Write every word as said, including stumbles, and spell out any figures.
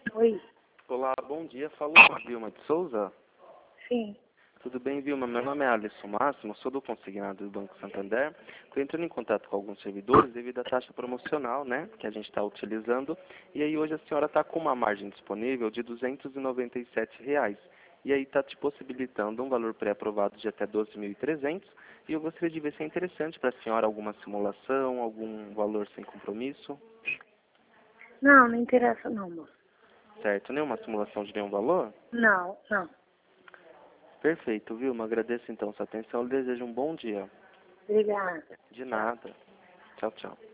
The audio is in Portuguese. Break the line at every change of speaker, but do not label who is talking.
Oi.
Olá, bom dia. Falou com a Vilma de Souza?
Sim.
Tudo bem, Vilma? Meu nome é Alisson Máximo, sou do consignado do Banco Santander. Estou entrando em contato com alguns servidores devido à taxa promocional, né, que a gente está utilizando. E aí hoje a senhora está com uma margem disponível de duzentos e noventa e sete reais. E aí está te possibilitando um valor pré-aprovado de até doze mil e trezentos. E eu gostaria de ver se é interessante para a senhora alguma simulação, algum valor sem compromisso.
Não, não interessa não, moço.
Certo? Nenhuma simulação de nenhum valor?
Não, não.
Perfeito, Vilma. Agradeço então sua atenção e desejo um bom dia.
Obrigada.
De
Tchau.
nada. Tchau, tchau.